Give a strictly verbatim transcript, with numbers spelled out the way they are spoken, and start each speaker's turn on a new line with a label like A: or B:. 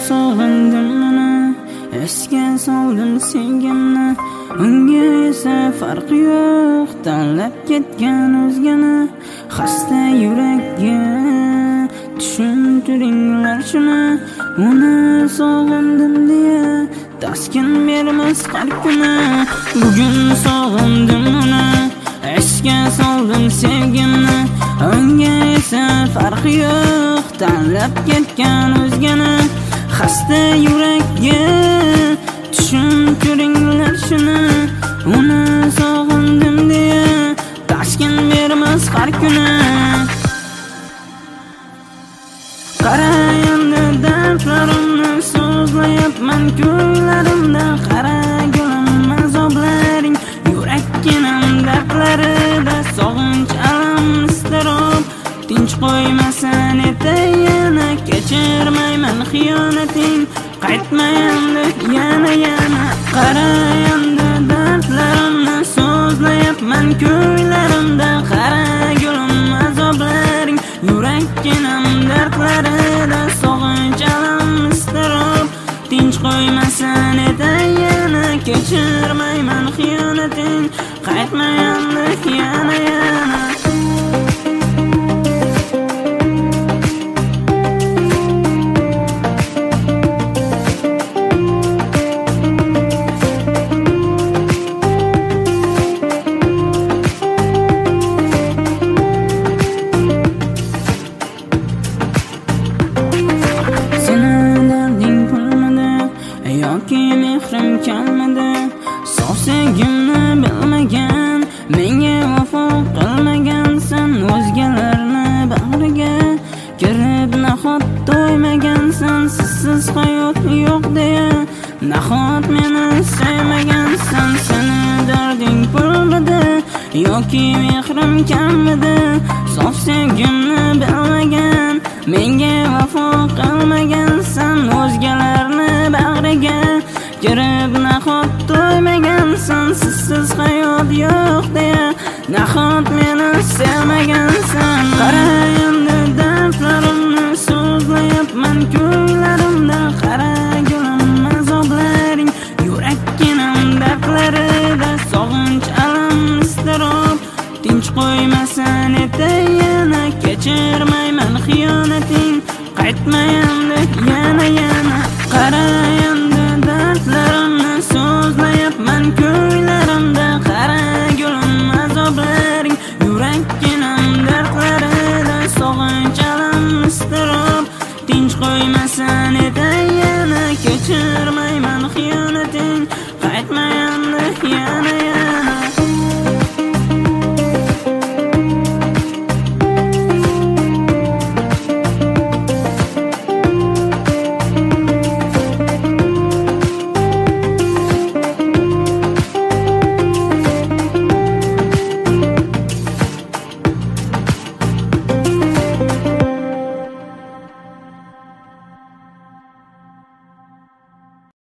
A: sog'indim mana, esga soldim sevgimni. Unga esa farqi yo'q, tanlab ketgan o'zgani. Xasta yurakka tushuntiringlar shuni. Uni sog'indim deya taskin bermas har kuni. Bugun sog'indim uni, esga soldim sevgimni. Unga esa farqi yo'q, tanlab ketgan o'zgani. Xasta yurakka tushuntiringlar shuni. Uni sog'indim deya taskin bermas har kuni. Qara endi dardlarimni so'zlayapman ko'nglarimda. Qara gulim azoblaring yurakkinam dardlarida. Sog'inch alam iztirob tinch qo'ymasan etay yana. Kechirmayman xiyonating, qaytmayamdi yana yana. Qara endi dardlarimni so'zlayapman ko'nglarimda. Qara gulim azoblaring yurakkinam dardlarida. Sog'inch alam iztirob tinch qo'ymasan etay yana. Kechirmayman xiyonating, qaytmayamdi yana yana. Yoki mehrim kelmadi, sof sevgimni bilmagan, menga vafo qilmagansan. O'zgalarni bag'riga kirib nahot to'ymagansan. Sizsiz hayot yo'q deya nahot meni sevmagansan. Seni darding pulmidi yoki mehrim kelmadi, sof sevgimni bilmagan, menga vafo qilmagansan. O'zgalarni bag'riga kirib nahot to'ymagansan. Sizsiz hayot yo'q deya nahot meni sevmagansan. Qara endi dardlarimni so'zlayapman ko'nglarimda. Qara gulim azoblaring yurakkinam dardlarida. Sog'inch alam iztirob tinch qo'ymasan etay yana. Kechirmayman xiyonating, qaytmayamdi yana yana. Qara endi dardlarimni so'zlayapman ko'nglarimda. Qara gulim azoblaring yurakkinam dardlarida. Sog'inch alam iztirob tinch qo'ymasan etay yana. Kechir